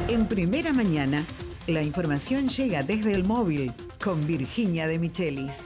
En Primera Mañana, la información llega desde el móvil con Virginia de Michelis.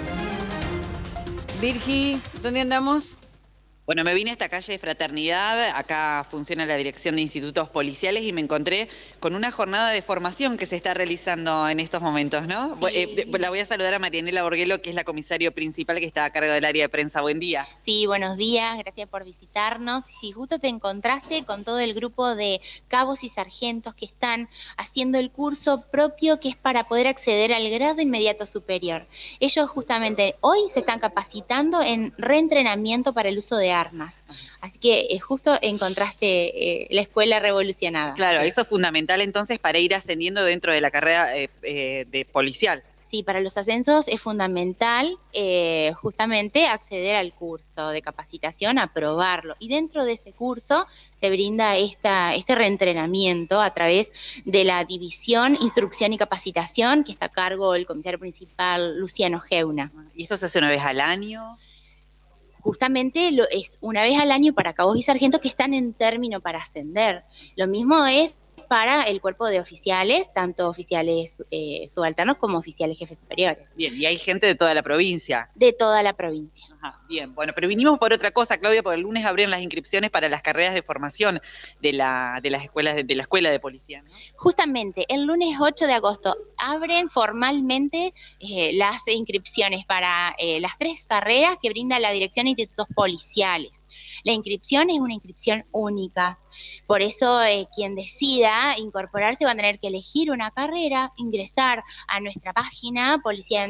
Virgi, ¿dónde andamos? Bueno, me vine a esta calle de Fraternidad, acá funciona la Dirección de Institutos Policiales y me encontré con una jornada de formación que se está realizando en estos momentos, ¿no? Sí. La voy a saludar a Marianela Borguelo, que es la comisario principal que está a cargo del área de prensa. Buen día. Sí, buenos días, gracias por visitarnos. Si justo te encontraste con todo el grupo de cabos y sargentos que están haciendo el curso propio que es para poder acceder al grado inmediato superior. Ellos justamente hoy se están capacitando en reentrenamiento para el uso de armas. Así que justo encontraste la escuela revolucionada. Claro, eso es fundamental entonces para ir ascendiendo dentro de la carrera de policial. Sí, para los ascensos es fundamental justamente acceder al curso de capacitación, aprobarlo. Y dentro de ese curso se brinda este reentrenamiento a través de la división Instrucción y Capacitación, que está a cargo el comisario principal Luciano Geuna. ¿Y esto se hace una vez al año? Justamente es una vez al año para cabos y sargentos que están en término para ascender. Lo mismo es para el cuerpo de oficiales, tanto oficiales subalternos como oficiales jefes superiores. Bien, y hay gente de toda la provincia. De toda la provincia. Ajá, bien, bueno, pero vinimos por otra cosa, Claudia, porque el lunes abren las inscripciones para las carreras de formación de las escuelas de la escuela de policía, ¿no? Justamente, el lunes 8 de agosto abren formalmente las inscripciones para las 3 carreras que brinda la Dirección de Institutos Policiales. La inscripción es una inscripción única. Por eso quien decida incorporarse va a tener que elegir una carrera, ingresar a nuestra página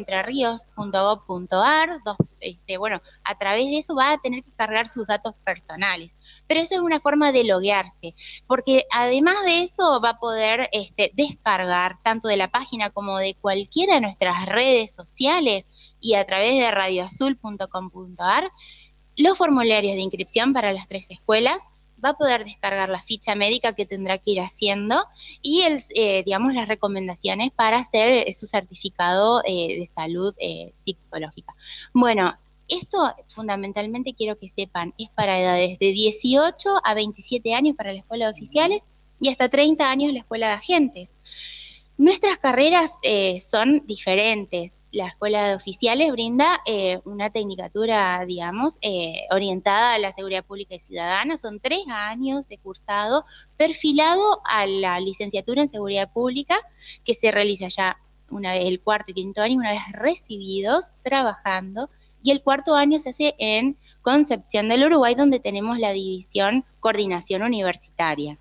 policiadentrerrios.gov.ar. A través de eso va a tener que cargar sus datos personales. Pero eso es una forma de loguearse, porque además de eso va a poder descargar tanto de la página como de cualquiera de nuestras redes sociales y a través de radioazul.com.ar los formularios de inscripción para las 3 escuelas. Va a poder descargar la ficha médica que tendrá que ir haciendo y las recomendaciones para hacer su certificado de salud psicológica. Bueno, esto fundamentalmente quiero que sepan, es para edades de 18 a 27 años para la escuela de oficiales y hasta 30 años la escuela de agentes. Nuestras carreras son diferentes. La escuela de oficiales brinda una tecnicatura, orientada a la seguridad pública y ciudadana. Son 3 años de cursado perfilado a la licenciatura en seguridad pública, que se realiza ya una vez el 4º y 5º año, una vez recibidos, trabajando. Y el 4º año se hace en Concepción del Uruguay, donde tenemos la división Coordinación Universitaria.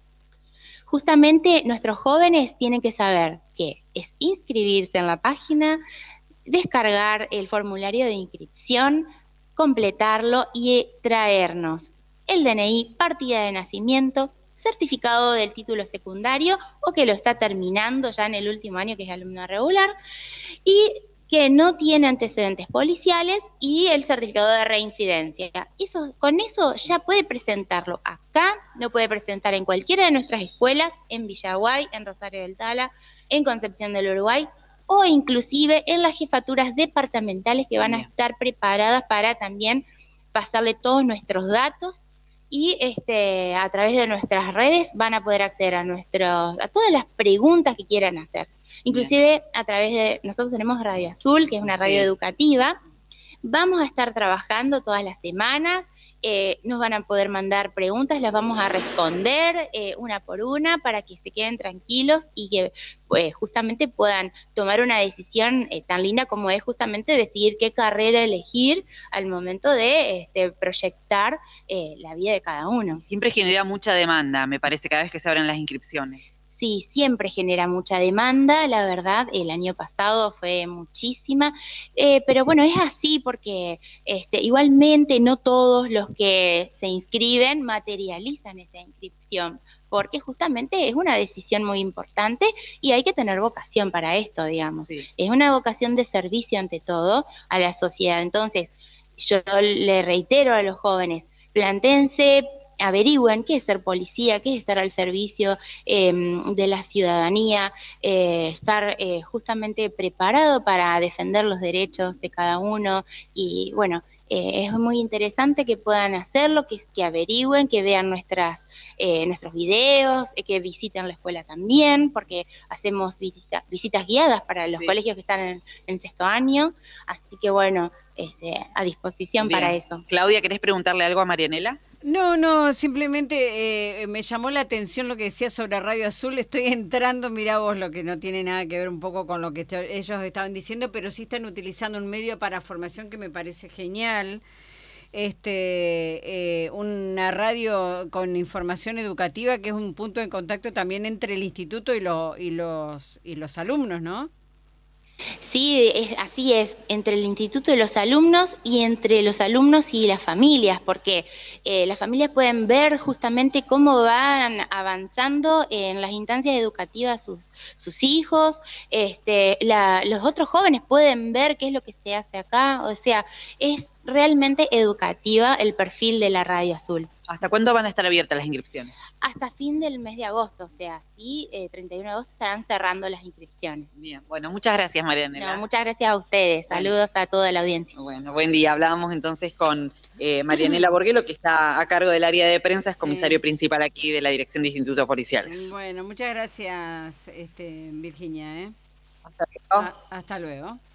Justamente nuestros jóvenes tienen que saber que es inscribirse en la página, descargar el formulario de inscripción, completarlo y traernos el DNI, partida de nacimiento, certificado del título secundario o que lo está terminando ya en el último año, que es alumno regular, y que no tiene antecedentes policiales y el certificado de reincidencia. Con eso ya puede presentarlo acá, lo puede presentar en cualquiera de nuestras escuelas, en Villaguay, en Rosario del Tala, en Concepción del Uruguay, o inclusive en las jefaturas departamentales que van a estar preparadas para también pasarle todos nuestros datos y a través de nuestras redes van a poder acceder a todas las preguntas que quieran hacer. Inclusive a través de, nosotros tenemos Radio Azul, que es una radio educativa. Vamos a estar trabajando todas las semanas, nos van a poder mandar preguntas, las vamos a responder una por una para que se queden tranquilos y que justamente puedan tomar una decisión tan linda como es justamente decidir qué carrera elegir al momento de proyectar la vida de cada uno. Siempre genera mucha demanda, me parece, cada vez que se abren las inscripciones. Sí, siempre genera mucha demanda, la verdad, el año pasado fue muchísima, pero bueno, es así porque igualmente no todos los que se inscriben materializan esa inscripción, porque justamente es una decisión muy importante y hay que tener vocación para esto, digamos. Sí. Es una vocación de servicio ante todo a la sociedad. Entonces, yo le reitero a los jóvenes, plantéense, averigüen qué es ser policía, qué es estar al servicio de la ciudadanía, estar justamente preparado para defender los derechos de cada uno y bueno, es muy interesante que puedan hacerlo, que averigüen, que vean nuestros videos, que visiten la escuela también, porque hacemos visitas guiadas para los colegios que están en sexto año, así que bueno, a disposición para eso. Claudia, ¿querés preguntarle algo a Marianela? No, simplemente me llamó la atención lo que decía sobre Radio Azul. Estoy entrando, mirá vos, lo que no tiene nada que ver un poco con lo que ellos estaban diciendo, pero sí están utilizando un medio para formación que me parece genial. Una radio con información educativa que es un punto de contacto también entre el instituto y los alumnos, ¿no? Sí, así es, entre el instituto y los alumnos y entre los alumnos y las familias, porque las familias pueden ver justamente cómo van avanzando en las instancias educativas sus hijos, los otros jóvenes pueden ver qué es lo que se hace acá, o sea, es realmente educativa el perfil de la Radio Azul. ¿Hasta cuándo van a estar abiertas las inscripciones? Hasta fin del mes de agosto, o sea, sí, 31 de agosto estarán cerrando las inscripciones. Bien, bueno, muchas gracias, Marianela. No, muchas gracias a ustedes, saludos a toda la audiencia. Bueno, buen día. Hablábamos entonces con Marianela Borguelo, que está a cargo del área de prensa, es comisario principal aquí de la Dirección de Institutos Policiales. Bueno, muchas gracias, Virginia. Hasta luego. Hasta luego.